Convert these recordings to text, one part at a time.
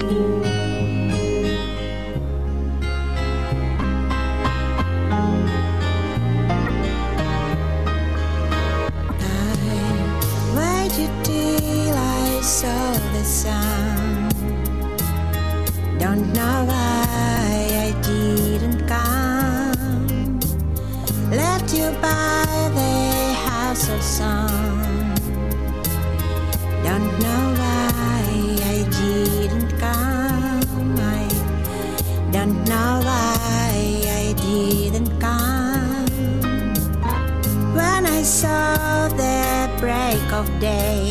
waited till I saw the sun. Don't know why I didn't come. Left you by the house of sun. Don't know why I didn't come. I don't know why I didn't come. When I saw the break of day,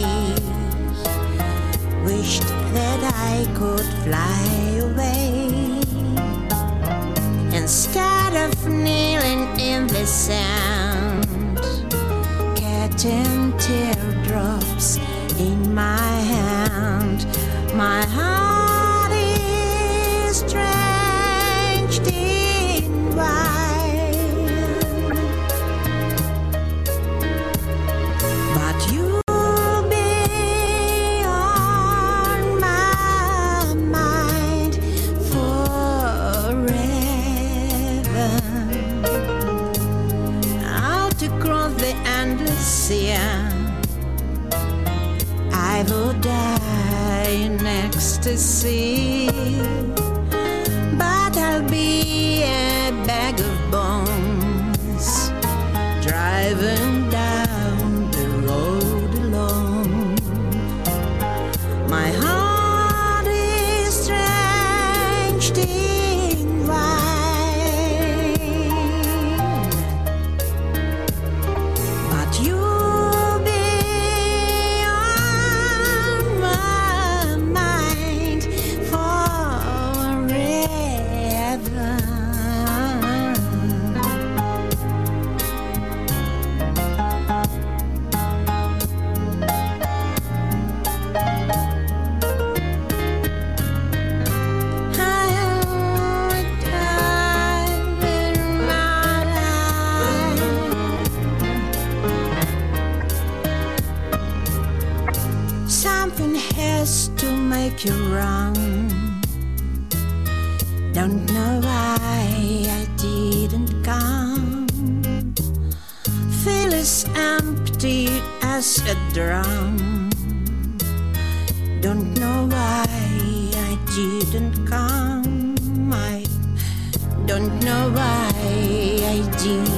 wished that I could fly away. Instead of kneeling in the sand, catching teardrops in my hand, my heart is drenched in wine. But you'll be on my mind forever. Out across the endless sea, I would die in ecstasy, but I'll be a bag of bones, driving down the road alone. My heart is drenched in wine, but you'll be on my mind forever. Something has to make you run. Don't know why I didn't come. Feel as empty as a drum. Don't know why I didn't come. I don't know why I didn't